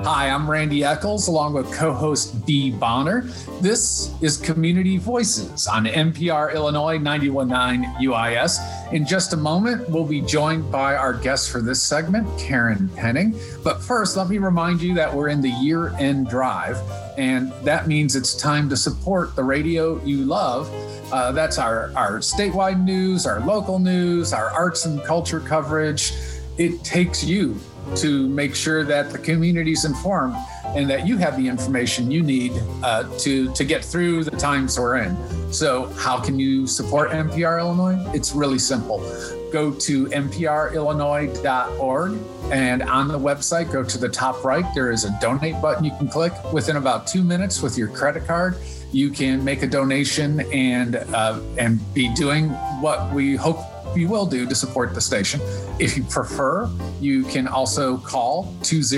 Hi, I'm Randy Eccles, along with co-host Dee Bonner. This is Community Voices on NPR Illinois 91.9 UIS. In just a moment, we'll be joined by our guest for this segment, Karen Penning. But first, let me remind you that we're in the year-end drive, and that means it's time to support the radio you love. That's our statewide news, our local news, our arts and culture coverage. It takes you to make sure that the community's informed and that you have the information you need to get through the times we're in. So how can you support NPR Illinois? It's really simple. Go to nprillinois.org, and on the website, go to the top right. There is a donate button you can click. Within about 2 minutes with your credit card, you can make a donation and be doing what we hope you will do to support the station. If you prefer, you can also call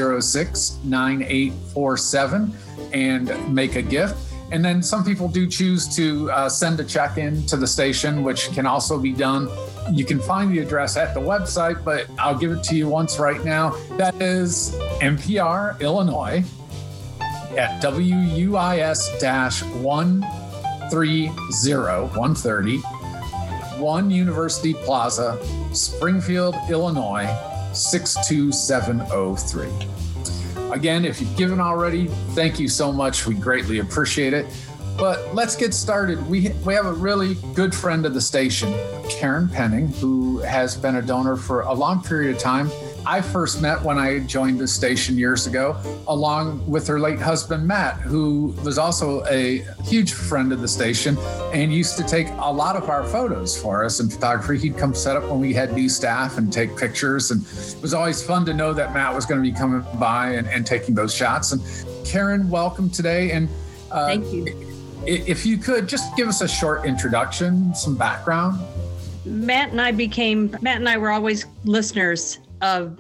206-9847 and make a gift. And then some people do choose to send a check in to the station, which can also be done. You can find the address at the website, but I'll give it to you once right now. That is NPR Illinois at WUIS-130 1 University Plaza, Springfield, Illinois, 62703. Again, if you've given already, thank you so much. We greatly appreciate it. But let's get started. We have a really good friend of the station, Karen Penning, who has been a donor for a long period of time. I first met when I joined the station years ago, along with her late husband, Matt, who was also a huge friend of the station and used to take a lot of our photos for us in photography. He'd come set up when we had new staff and take pictures. And it was always fun to know that Matt was going to be coming by and taking those shots. And Karen, welcome today. And thank you. If you could just give us a short introduction, some background. Matt and I were always listeners of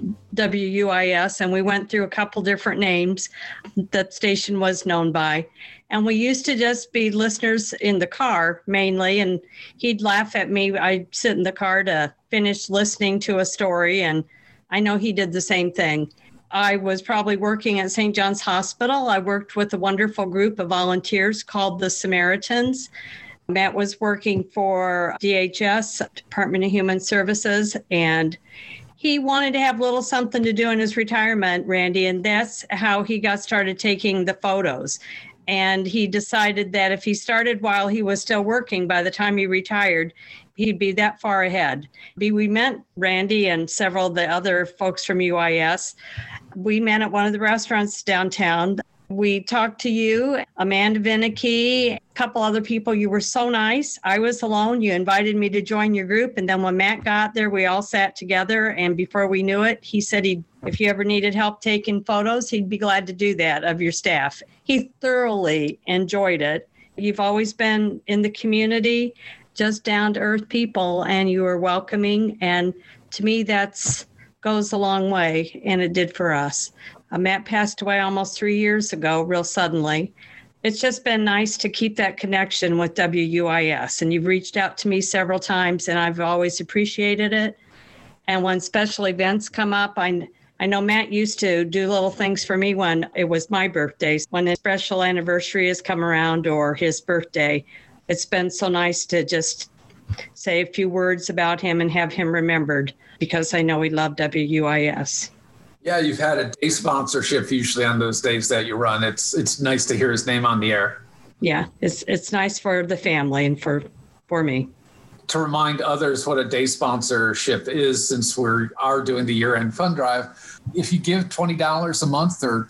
WUIS, and we went through a couple different names that station was known by. And we used to just be listeners in the car mainly, and he'd laugh at me. I'd sit in the car to finish listening to a story, and I know he did the same thing. I was probably working at St. John's Hospital. I worked with a wonderful group of volunteers called the Samaritans. Matt was working for DHS, Department of Human Services, and he wanted to have a little something to do in his retirement, Randy, and that's how he got started taking the photos. And he decided that if he started while he was still working, by the time he retired, he'd be that far ahead. We met Randy and several of the other folks from UIS. We met at one of the restaurants downtown. We talked to you, Amanda Vinicky, a couple other people. You were so nice. I was alone. You invited me to join your group. And then when Matt got there, we all sat together. And before we knew it, he said if you ever needed help taking photos, he'd be glad to do that of your staff. He thoroughly enjoyed it. You've always been in the community, just down to earth people, and you were welcoming. And to me, that goes a long way. And it did for us. Matt passed away almost 3 years ago, real suddenly. It's just been nice to keep that connection with WUIS. And you've reached out to me several times, and I've always appreciated it. And when special events come up, I know Matt used to do little things for me when it was my birthday. When a special anniversary has come around or his birthday, it's been so nice to just say a few words about him and have him remembered, because I know he loved WUIS. Yeah, you've had a day sponsorship usually on those days that you run. It's nice to hear his name on the air. Yeah, it's nice for the family and for me. To remind others what a day sponsorship is, since we are doing the year-end fund drive, if you give $20 a month or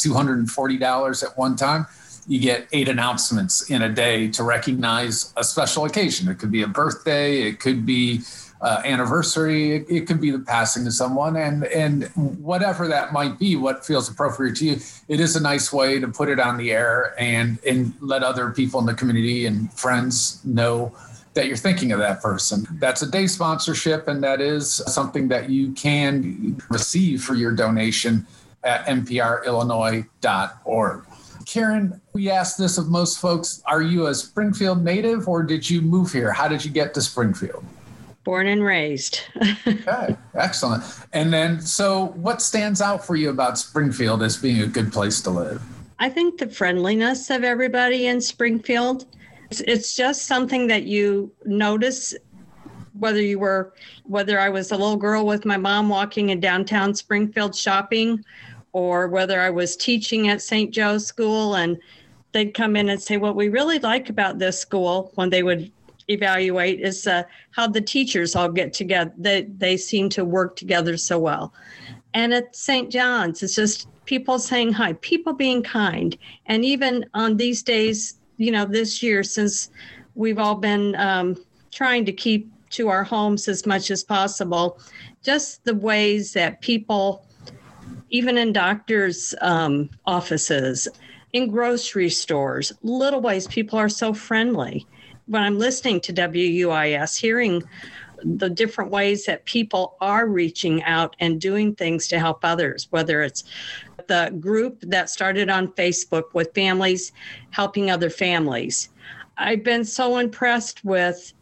$240 at one time, you get 8 announcements in a day to recognize a special occasion. It could be a birthday, it could be anniversary, it could be the passing of someone, and whatever that might be, what feels appropriate to you. It is a nice way to put it on the air and let other people in the community and friends know that you're thinking of that person. That's a day sponsorship, and that is something that you can receive for your donation at nprillinois.org. Karen, we asked this of most folks, are you a Springfield native or did you move here? How did you get to Springfield? Born and raised. Okay, excellent. And then, so what stands out for you about Springfield as being a good place to live? I think the friendliness of everybody in Springfield. It's just something that you notice whether I was a little girl with my mom walking in downtown Springfield shopping, or whether I was teaching at St. Joe's School, and they'd come in and say, what we really like about this school, when they would evaluate, is how the teachers all get together. They seem to work together so well. And at St. John's, it's just people saying hi, people being kind. And even on these days, this year, since we've all been trying to keep to our homes as much as possible, just the ways that people, even in doctors' offices, in grocery stores, little ways people are so friendly. When I'm listening to WUIS, hearing the different ways that people are reaching out and doing things to help others, whether it's the group that started on Facebook with families helping other families. I've been so impressed with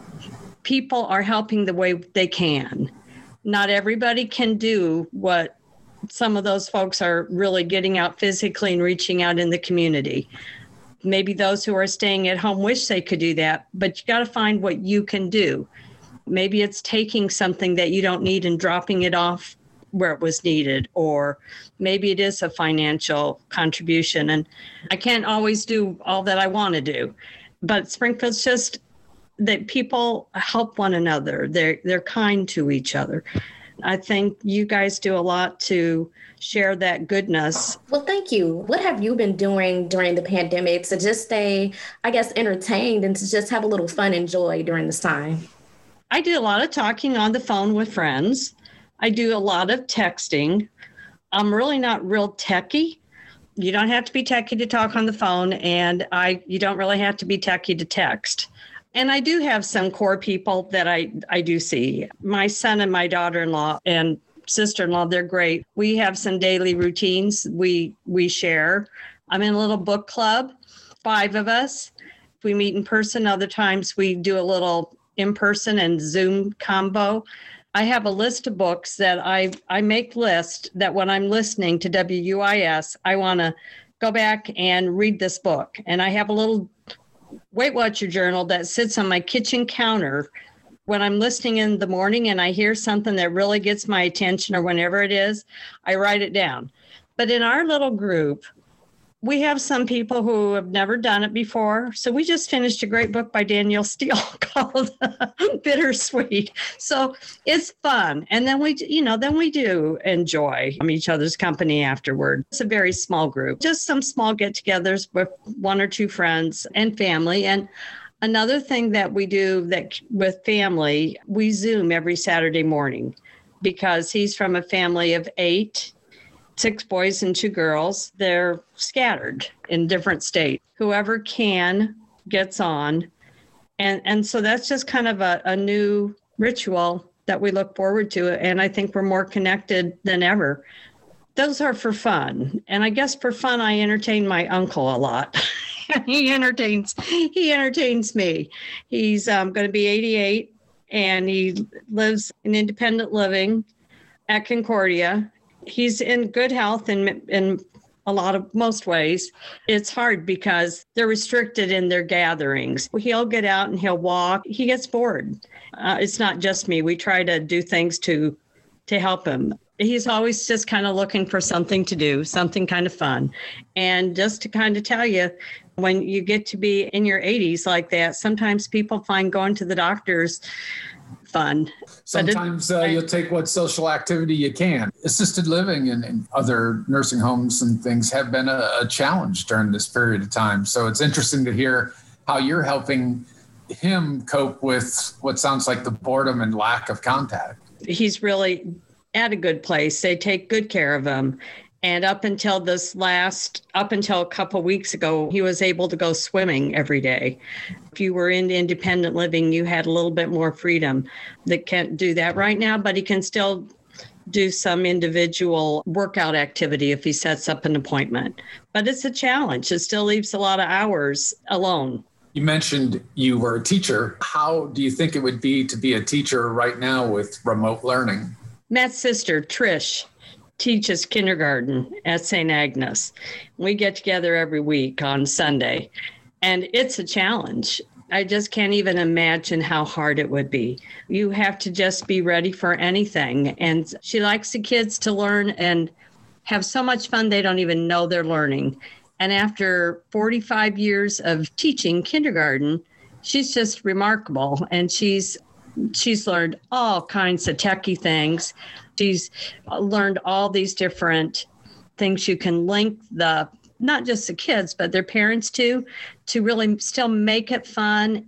people are helping the way they can. Not everybody can do what some of those folks are really getting out physically and reaching out in the community. Maybe those who are staying at home wish they could do that, but you got to find what you can do. Maybe it's taking something that you don't need and dropping it off where it was needed, or maybe it is a financial contribution. And I can't always do all that I want to do, but Springfield's just that people help one another. They're kind to each other. I think you guys do a lot to share that goodness. Well, thank you. What have you been doing during the pandemic to just stay, I guess, entertained and to just have a little fun and joy during this time? I do a lot of talking on the phone with friends. I do a lot of texting. I'm really not real techie. You don't have to be techie to talk on the phone, and you don't really have to be techie to text. And I do have some core people that I do see. My son and my daughter-in-law and sister-in-law, they're great. We have some daily routines we share. I'm in a little book club, 5 of us. We meet in person. Other times we do a little in-person and Zoom combo. I have a list of books that I make lists that when I'm listening to WUIS, I want to go back and read this book. And I have a little Weight Watcher journal that sits on my kitchen counter when I'm listening in the morning and I hear something that really gets my attention, or whenever it is, I write it down. But in our little group, we have some people who have never done it before. So we just finished a great book by Danielle Steele called Bittersweet. So it's fun. And then we do enjoy each other's company afterward. It's a very small group, just some small get-togethers with 1 or 2 friends and family. And another thing that we do that with family, we Zoom every Saturday morning, because he's from a family of 8. 6 boys and 2 girls. They're scattered in different states. Whoever can gets on. And so that's just kind of a new ritual that we look forward to. And I think we're more connected than ever. Those are for fun. And I guess for fun, I entertain my uncle a lot. He entertains me. He's going to be 88 and he lives in independent living at Concordia. He's in good health in most ways. It's hard because they're restricted in their gatherings. He'll get out and he'll walk. He gets bored. It's not just me. We try to do things to help him. He's always just kind of looking for something to do, something kind of fun. And just to kind of tell you, when you get to be in your 80s like that, sometimes people find going to the doctor's fun. Sometimes you'll take what social activity you can. Assisted living and other nursing homes and things have been a challenge during this period of time. So it's interesting to hear how you're helping him cope with what sounds like the boredom and lack of contact. He's really at a good place. They take good care of him. And up until a couple of weeks ago, he was able to go swimming every day. If you were in independent living, you had a little bit more freedom. They can't do that right now, but he can still do some individual workout activity if he sets up an appointment. But it's a challenge. It still leaves a lot of hours alone. You mentioned you were a teacher. How do you think it would be to be a teacher right now with remote learning? Matt's sister, Trish, teaches kindergarten at St. Agnes. We get together every week on Sunday, and it's a challenge. I just can't even imagine how hard it would be. You have to just be ready for anything. And she likes the kids to learn and have so much fun they don't even know they're learning. And after 45 years of teaching kindergarten, she's just remarkable. And she's learned all kinds of techie things. She's learned all these different things you can link not just the kids, but their parents to really still make it fun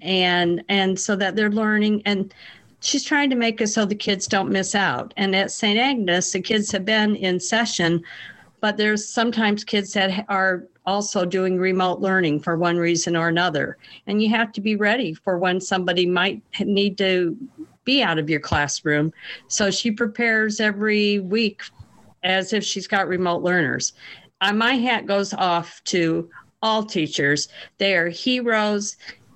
and so that they're learning. And she's trying to make it so the kids don't miss out. And at St. Agnes, the kids have been in session, but there's sometimes kids that are also doing remote learning for one reason or another. And you have to be ready for when somebody might need to be out of your classroom. So she prepares every week as if she's got remote learners. My hat goes off to all teachers. They are heroes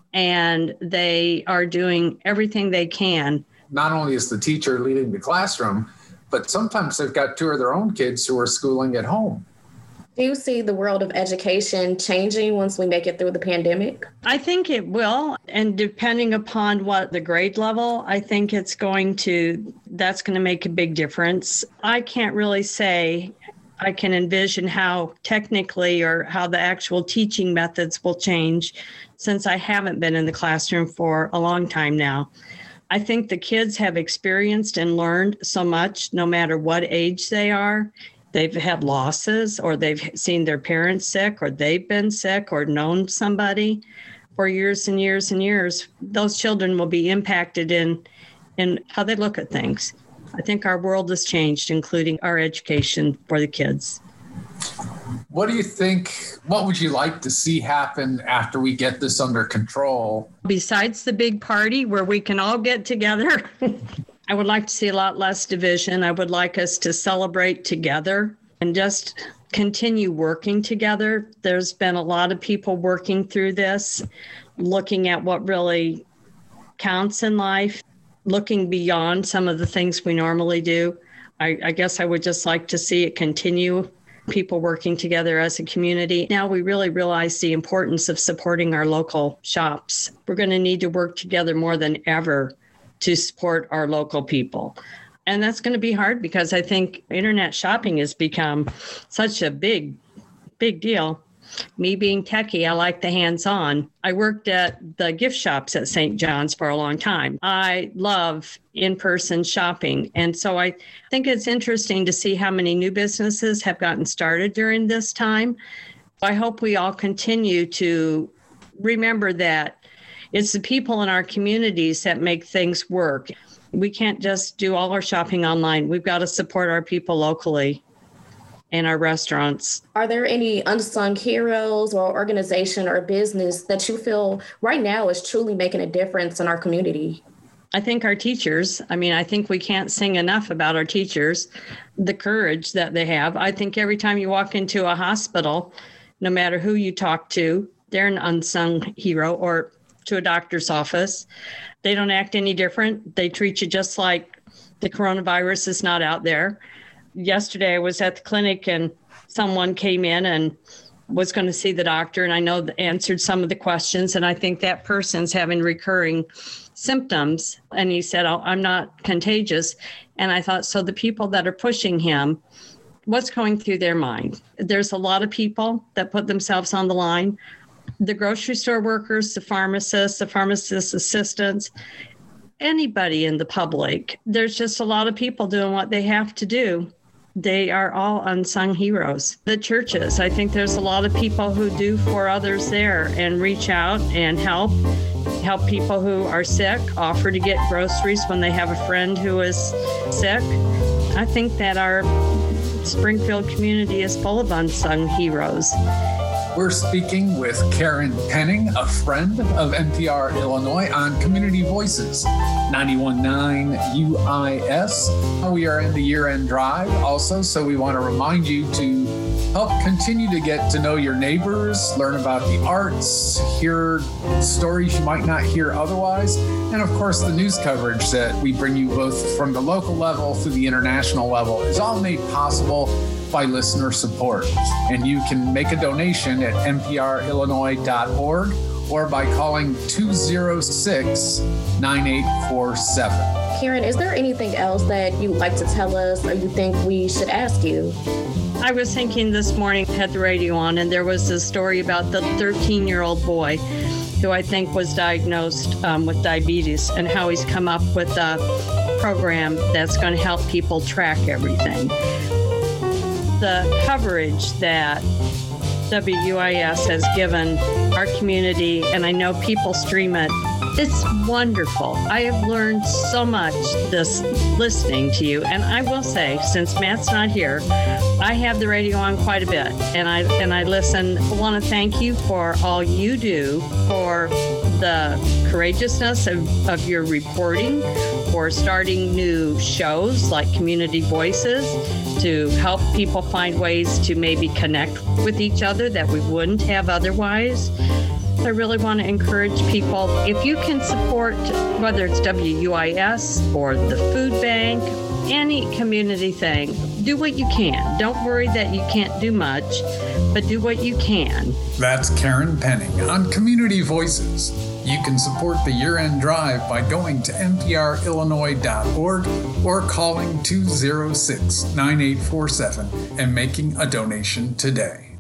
and they are doing everything they can. Not only is the teacher leading the classroom, but sometimes they've got two of their own kids who are schooling at home. Do you see the world of education changing once we make it through the pandemic? I think it will. And depending upon what the grade level, I think that's going to make a big difference. I can't really say I can envision how technically or how the actual teaching methods will change since I haven't been in the classroom for a long time now. I think the kids have experienced and learned so much no matter what age they are. They've had losses or they've seen their parents sick or they've been sick or known somebody for years and years and years. Those children will be impacted in how they look at things. I think our world has changed, including our education for the kids. What do you think, what would you like to see happen after we get this under control? Besides the big party where we can all get together, I would like to see a lot less division. I would like us to celebrate together and just continue working together. There's been a lot of people working through this, looking at what really counts in life, looking beyond some of the things we normally do. I guess I would just like to see it continue, people working together as a community. Now we really realize the importance of supporting our local shops. We're going to need to work together more than ever to support our local people. And that's going to be hard because I think internet shopping has become such a big deal. Me being techie, I like the hands-on. I worked at the gift shops at St. John's for a long time. I love in-person shopping. And so I think it's interesting to see how many new businesses have gotten started during this time. I hope we all continue to remember that it's the people in our communities that make things work. We can't just do all our shopping online. We've got to support our people locally and our restaurants. Are there any unsung heroes or organization or business that you feel right now is truly making a difference in our community? I think our teachers, I think we can't sing enough about our teachers, the courage that they have. I think every time you walk into a hospital, no matter who you talk to, they're an unsung hero, or to a doctor's office. They don't act any different. They treat you just like the coronavirus is not out there. Yesterday I was at the clinic and someone came in and was going to see the doctor, and I know answered some of the questions, and I think that person's having recurring symptoms. And he said, "Oh, I'm not contagious." And I thought, so the people that are pushing him, what's going through their mind? There's a lot of people that put themselves on the line. The grocery store workers, the pharmacist assistants, anybody in the public. There's just a lot of people doing what they have to do. They are all unsung heroes. The churches, I think there's a lot of people who do for others there and reach out and help people who are sick, offer to get groceries when they have a friend who is sick. I think that our Springfield community is full of unsung heroes. We're speaking with Karen Penning, a friend of NPR Illinois, on Community Voices, 91.9 UIS. We are in the year-end drive also, so we want to remind you to Help continue to get to know your neighbors, learn about the arts, hear stories you might not hear otherwise, and of course the news coverage that we bring you both from the local level to the international level is all made possible by listener support. And you can make a donation at nprillinois.org or by calling 206-9847. Karen, is there anything else that you'd like to tell us or you think we should ask you? I was thinking this morning, had the radio on, and there was this story about the 13-year-old boy who I think was diagnosed with diabetes, and how he's come up with a program that's going to help people track everything. The coverage that WUIS has given our community, and I know people stream it, it's wonderful. I have learned so much this listening to you. And I will say, since Matt's not here, I have the radio on quite a bit, and I listen. I want to thank you for all you do, for the courageousness of your reporting, for starting new shows like Community Voices to help people find ways to maybe connect with each other that we wouldn't have otherwise. I really want to encourage people, if you can support, whether it's WUIS or the food bank, any community thing, do what you can. Don't worry that you can't do much, but do what you can. That's Karen Penning on Community Voices. You can support the year-end drive by going to nprillinois.org or calling 206-9847 and making a donation today.